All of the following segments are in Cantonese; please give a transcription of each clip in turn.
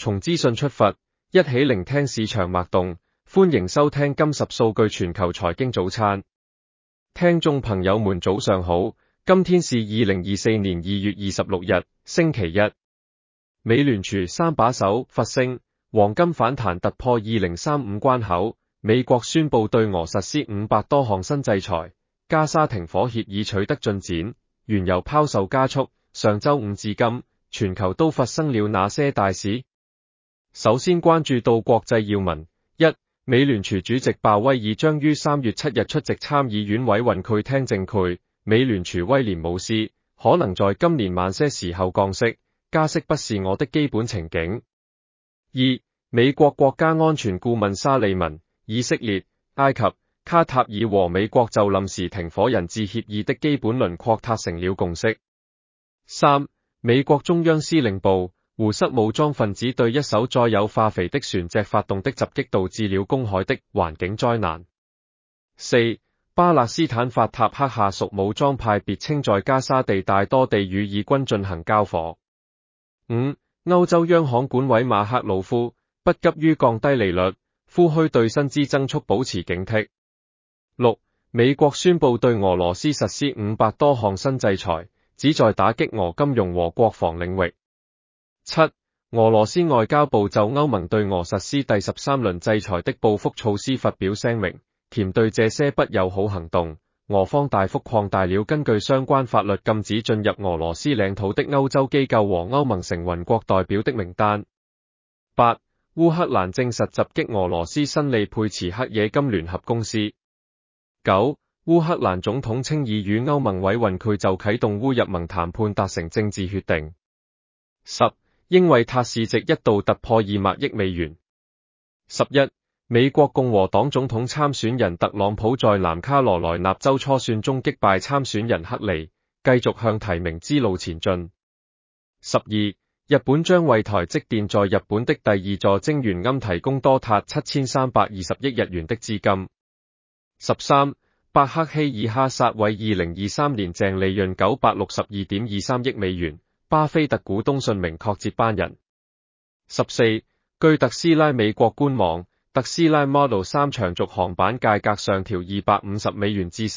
從資訊出發，一起聆聽市場脈動。歡迎收聽今10數據全球財經早餐。聽眾朋友們早上好，今天是2024年2月26日，星期一。美聯儲三把手發聲，黃金反彈突破2035關口。美國宣布對俄實施500多項新制裁，加沙停火協議取得進展，原油拋售加速。上周五至今，全球都發生了哪些大事？首先關注到國際要聞：一、美聯儲主席鮑威爾將於3月7日出席參議院委員會聽證會，美聯儲威廉姆斯可能在今年晚些時候降息，加息不是我的基本情景。二、美國國家安全顧問沙利文，以色列、埃及、卡塔爾和美國就臨時停火人質協議的基本輪廓達成了共識。三、美國中央司令部胡塞武裝分子對一艘載有化肥的船隻發動的襲擊導致了公海的環境災難。四、巴勒斯坦法塔赫下屬武裝派別稱在加沙地帶多地與以軍進行交火。五、歐洲央行管委馬克魯夫不急於降低利率，呼籲對薪資增速保持警惕。六、美國宣布對俄羅斯實施500多項新制裁，旨在打擊俄金融和國防領域。七、俄羅斯外交部就歐盟對俄實施第13輪制裁的報復措施發表聲明，鉗對這些不友好行動。俄方大幅擴大了根據相關法律禁止進入俄羅斯領土的歐洲機構和歐盟成員國代表的名單。八、烏克蘭證實襲擊俄羅斯新利佩茨克冶金聯合公司。九、烏克蘭總統稱已與歐盟委員會就啟動烏入盟談判達成政治決定。十、英偉達市值一度突破200億美元。11、美國共和黨總統參選人特朗普在南卡羅來納州初選中擊敗參選人克利，繼續向提名之路前進。12、日本將為台積電在日本的第2座晶圓庵提供多達7320億日元的資金。13、伯克希爾哈撒韋2023年淨利潤962.23億美元，巴菲特股東信明確接班人。14、據特斯拉美國官網，特斯拉 Model 3長軸航版價格上調250美元至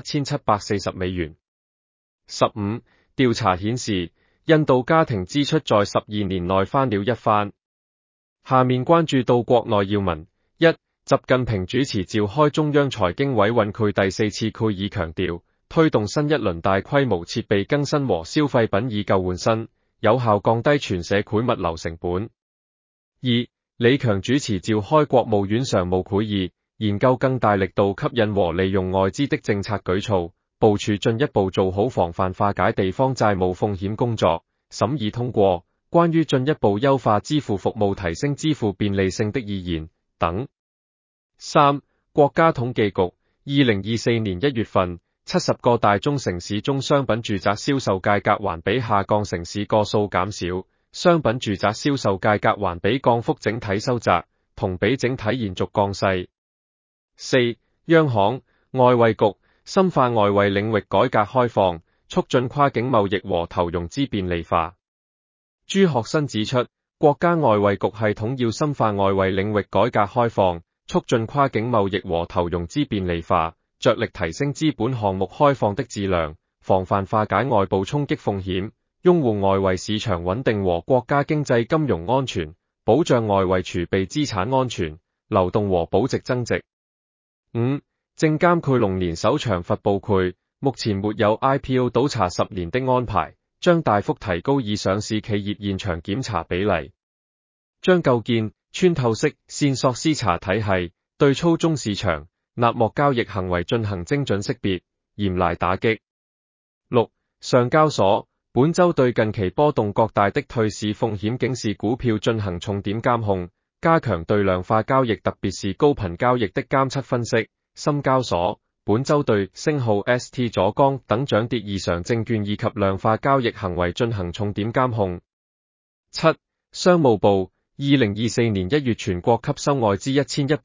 47,740美元。15、調查顯示，印度家庭支出在12年內翻了一番。下面關注到國內要聞：一、習近平主持召開中央財經委員會第4次會議強調，推動新一輪大規模設備更新和消費品以舊換新，有效降低全社會物流成本。二、李強主持召開國務院常務會議，研究更大力度吸引和利用外資的政策舉措，部署進一步做好防範化解地方債務風險工作，審議通過關於進一步優化支付服務提升支付便利性的意見等。三、國家統計局2024年1月份70個大中城市中商品住宅銷售價格環比下降，城市個數減少，商品住宅銷售價格環比降幅整體收窄，同比整體延續降勢。四、央行、外匯局深化外匯領域改革開放，促進跨境貿易和投融資便利化。朱學新指出，國家外匯局系統要深化外匯領域改革開放，促進跨境貿易和投融資便利化，着力提升資本項目開放的質量，防範化解外部衝擊風險，擁護外匯市場穩定和國家經濟金融安全，保障外匯儲備資產安全、流動和保值增值。五、證監會龍年首場發布會，目前沒有 IPO 倒查10年的安排，將大幅提高已上市企業現場檢查比例，將構建穿透式線索篩查體系，對操縱市場、納莫交易行為進行精準識別，嚴厲打擊。六、上交所本周對近期波動較大的退市風險警示股票進行重點監控，加強對量化交易特別是高頻交易的監測分析。深交所本周對星號 ST 左江等漲跌異常證券以及量化交易行為進行重點監控。七、商務部2024年1月全國吸收外資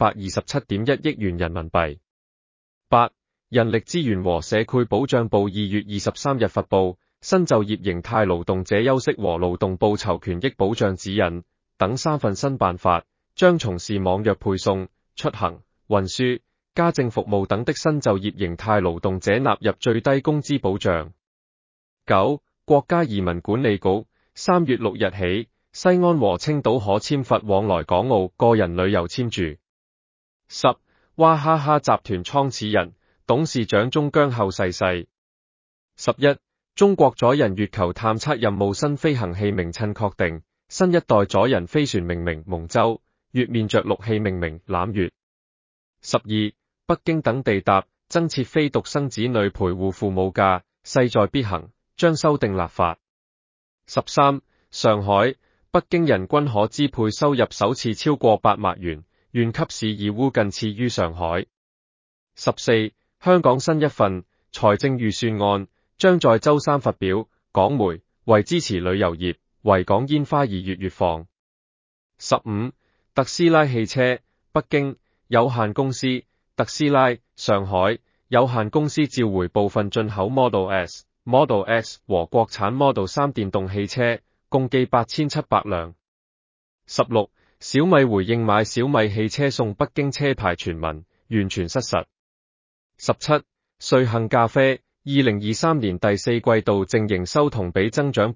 1127.1億元人民幣。八、人力資源和社會保障部2月23日發布新就業形態勞動者休息和勞動報酬權益保障指引， 等3份新辦法，將從事網約配送、出行、運輸、家政服務等的新就業形態勞動者納入最低工資保障。9. 國家移民管理局3月6日起，西安和青島可簽發往來港澳個人旅遊簽注。10. 娃哈哈集團創始人、董事長鐘江後逝世。11. 中國載人月球探測任務新飛行器名稱確定，新一代載人飛船命名蒙舟，月面着陸器命名攬月。12. 北京等地搭增設非獨生子女陪護父母假，勢在必行，將修訂立法。13. 上海、北京人均可支配收入首次超過8萬元，縣級市義烏僅次於上海。14. 香港新一份財政預算案將在周三發表，港媒為支持旅遊業，維港煙花2月月放。15. 特斯拉汽車北京有限公司、特斯拉上海有限公司召回部分進口 Model S、Model X 和國產 Model 3電動汽車，共計8700輛。16. 小米回應買小米汽車送北京車牌傳聞，完全失實。17. 瑞幸咖啡2023年第四季度淨營收同比增長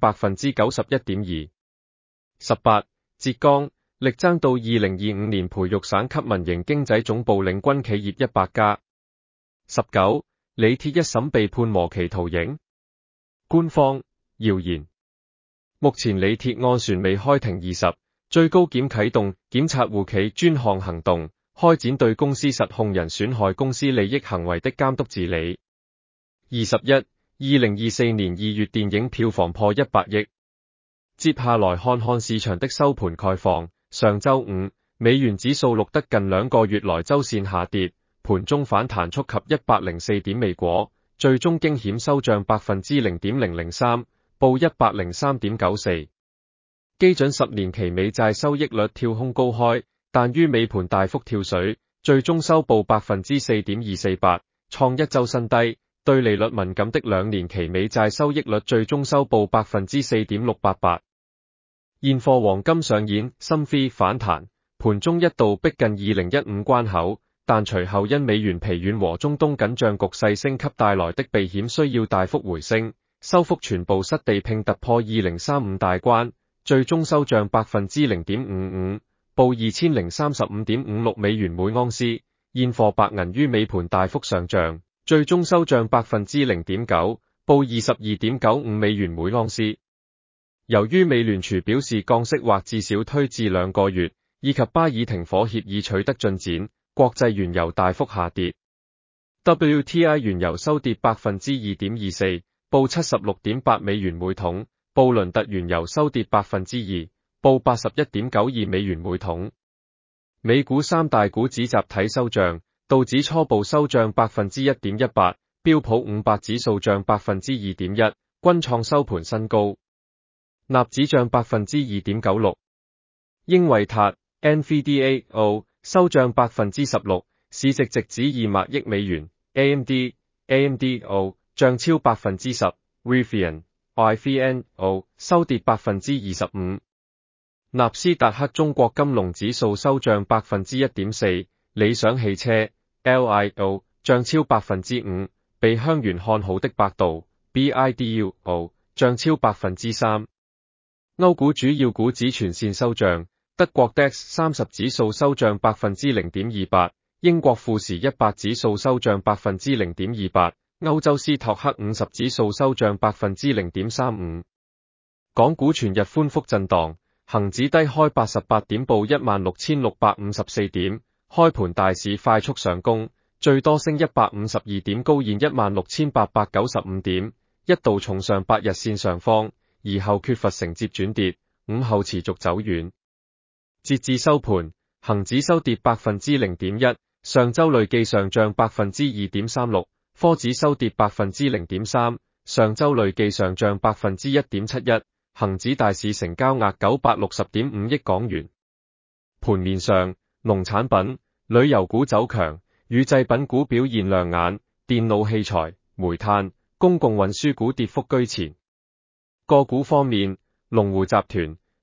91.2%。18. 浙江力爭到2025年培育省級民營經濟總部領軍企業100家。19. 李鐵一審被判無期徒刑。官方謠言。目前李鐵案旋未開庭20，最高檢啟動檢察護企專項行動，開展對公司實控人損害公司利益行為的監督治理。21. 2024年2月電影票房破100億。接下來看看市場的收盤概況。上周五，美元指數錄得近2個月來周線下跌，盤中反彈觸及104點未果，最終驚險收漲 0.003%， 報 103.94。基準10年期美債收益率跳空高開，但於尾盤大幅跳水，最終收報 4.248， 創一周新低。對利率敏感的2年期美債收益率最終收報 4.688。現貨黃金上演深 V 反彈，盤中一度逼近2015關口，但隨後因美元疲軟和中東緊張局勢升級帶來的避險需要大幅回升，收復全部失地並突破2035大關，最終收漲 0.55%， 報 2035.56 美元每盎司。現貨白銀於尾盤大幅上漲，最終收漲 0.9%， 報 22.95 美元每盎司。由於美聯儲表示降息或至少推至2個月，以及巴以停火協議取得進展，國際原油大幅下跌。WTI 原油收跌 2.24%， 報 76.8 美元每桶。布倫特原油收跌 2%， 報 81.92 美元每桶。美股三大股指集體收漲，道指初步收漲 1.18%， 標普500指數漲 2.1%， 均創收盤新高。納指漲 2.96%， 英偉達 NVDAO 收漲 16%， 市值直指2萬億美元。AMDO 漲超 10%， Rivian收跌 25%。納斯達克中國金龍指數收漲 1.4%， 理想汽車 LIO 漲超 5%， 被香園看好的百度 BIDUO 漲超 3%。歐股主要股指全線收漲，德國 DAX 30指數收漲 0.28%， 英國富時100指數收漲 0.28%， 歐洲斯托克50指數收漲 0.35%。港股全日寬幅震盪，恒指低開88點報 16,654 點，開盤大市快速上攻，最多升152點高現 16,895 點，一度重上8日線上方。而後缺乏承接轉跌，午後持續走軟。截至收盤，恒指收跌 0.1%， 上周累計上漲 2.36%， 科指收跌 0.3%， 上周累計上漲 1.71%， 恒指大市成交額 960.5 億港元。盤面上，農產品、旅遊股走強，乳製品股表現亮眼，電腦器材、煤炭、公共運輸股跌幅居前。個股方面，龍湖集團、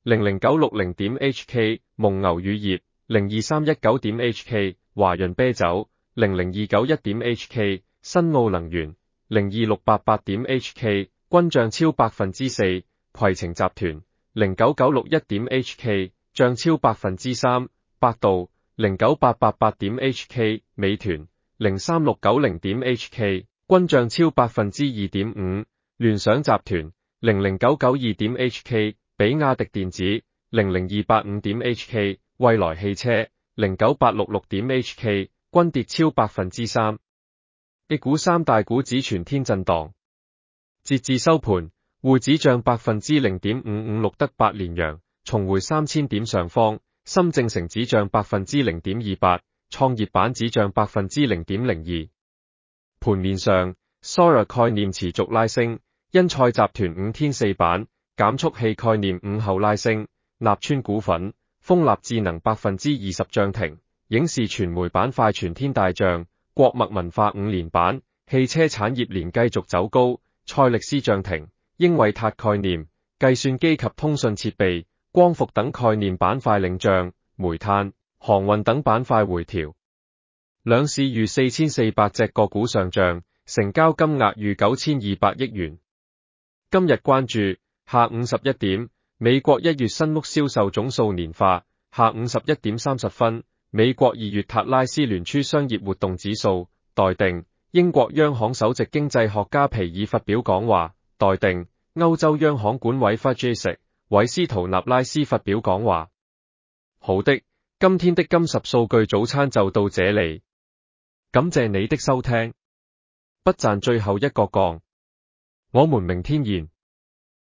00960.HK 蒙牛乳業02319.HK 華潤啤酒00291.HK 新奧能源02688.HK 均漲超4%，攜程集團09961.HK 漲超3%，百度09888.HK 美團03690.HK 均漲超2.5%，聯想集團00992.HK 比亞迪電子00285.HK 蔚來汽車09866.HK 均跌超3%。A 股三大股指全天震盪，截至收盤，滬指漲0.5556錄得8連陽，重回3000點上方；深證成指漲0.28%，創業板指漲0.02%。盤面上 ，Sora 概念持續拉升，因賽集團5天4板，減速器概念午後拉升，立川股份、豐立智能20%漲停，影視傳媒板塊全天大漲，國脈文化5連板，汽車產業連繼續走高，賽力斯漲停，英偉達概念、計算機及通訊設備、光伏等概念板塊領漲，煤炭、航運等板塊回調。兩市逾4400隻個股上漲，成交金額逾9200億元。今日關注下午11點，美國1月新屋銷售總數年化；下午11點30分，美國2月塔拉斯聯儲商業活動指數待定。英國央行首席經濟學家皮爾發表講話待定。歐洲央行管委 FED 韋斯圖納拉斯發表講話。好的，今天的金10數據早餐就到這裡，感謝你的收聽。不賺最後一個槓，我們明天見。